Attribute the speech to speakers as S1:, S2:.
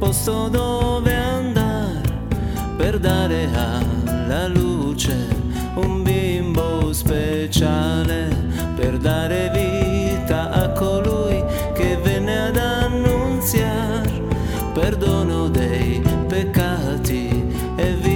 S1: posto dove andare per dare alla luce un bimbo speciale, per dare vita a colui che venne ad annunziare perdono dei peccati e